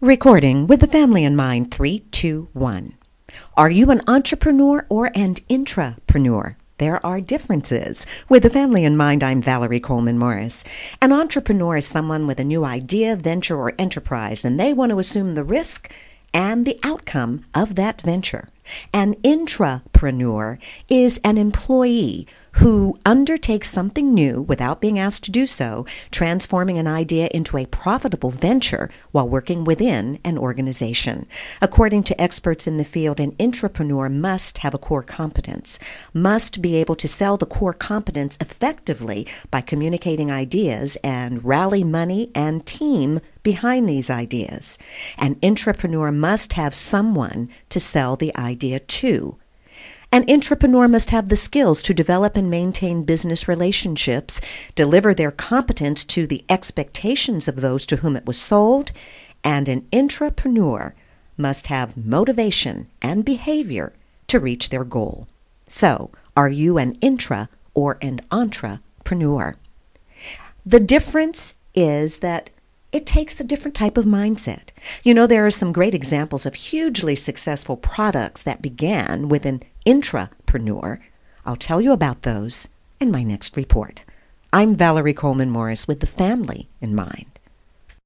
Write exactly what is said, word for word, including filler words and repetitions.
Recording with the family in mind. Three, two, one. Are you an entrepreneur or an intrapreneur? There are differences. With the family in mind, I'm Valerie Coleman Morris. An entrepreneur is someone with a new idea, venture, or enterprise, and they want to assume the risk and the outcome of that venture. An intrapreneur is an employee who undertakes something new without being asked to do so, transforming an idea into a profitable venture while working within an organization. According to experts in the field, an intrapreneur must have a core competence, must be able to sell the core competence effectively by communicating ideas and rally money and team behind these ideas. An intrapreneur must have someone to sell the idea to. An intrapreneur must have the skills to develop and maintain business relationships, deliver their competence to the expectations of those to whom it was sold, and an intrapreneur must have motivation and behavior to reach their goal. So, are you an intra or an entrepreneur? The difference is that it takes a different type of mindset. You know, there are some great examples of hugely successful products that began with an intrapreneur. I'll tell you about those in my next report. I'm Valerie Coleman Morris with the family in mind.